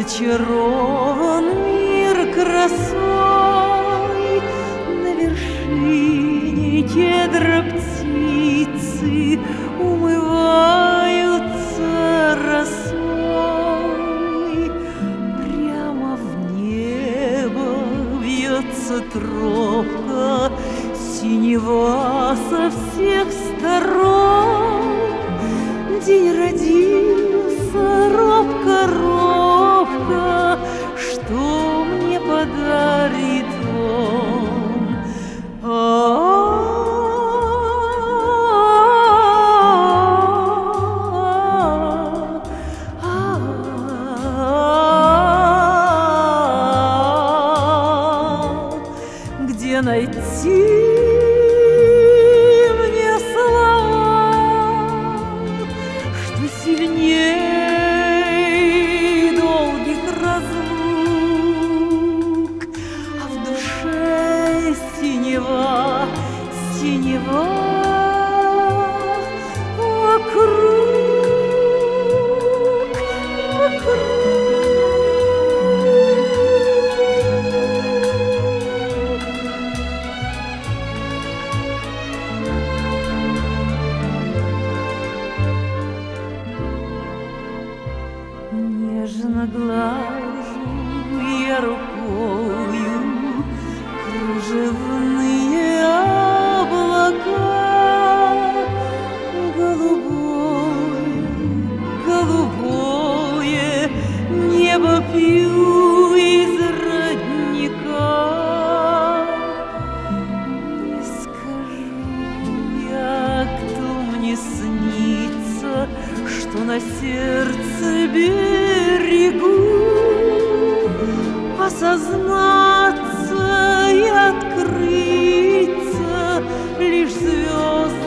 Зачарован мир красой, на вершине кедра птицы умываются росой. Прямо в небо вьется тропка, синева со всех сторон. День родился, робко, что мне подарит он? Где найти мне слова, что сильней долгих разлук, а в душе синева вокруг. Нежно глажу я рукою кружевные облака. Голубое небо пью из родника. Не скажу я, кто мне снится, что на сердце берегу. Осознаться и открыться лишь звезд